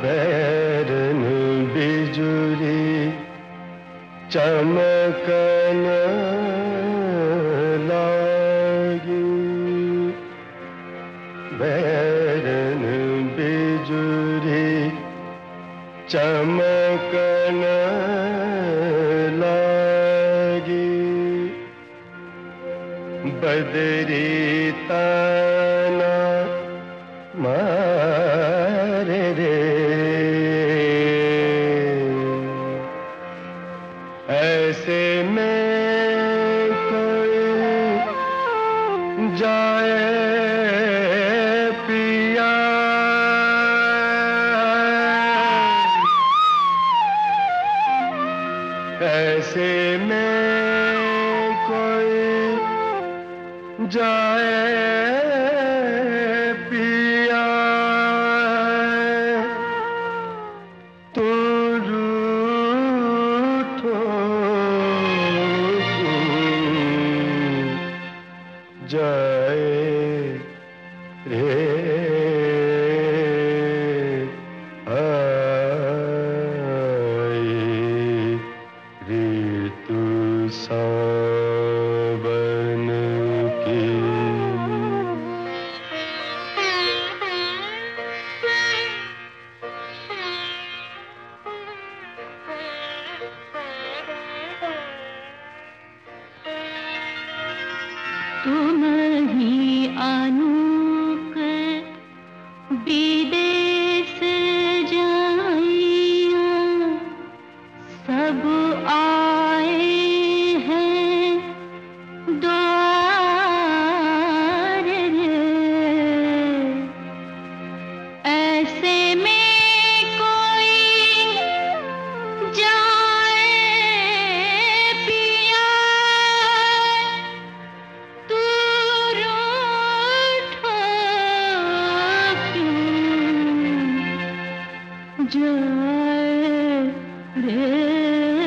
बैरन बिजुरी चमकन लागी, बैरन बिजुरी चमकन लागी, बदरी ताना मारे रे, ऐसे में कोई जाए पिया, ऐसे में कोई जाए पिया, तो रूठो जाए रे, आई ऋतु सावन की। तुम ही अनूक विदेश जाइया, सब आए हैं द्वार रे, ऐसे में कोई जाए पिया, तू रूठो क्यों जाए रे।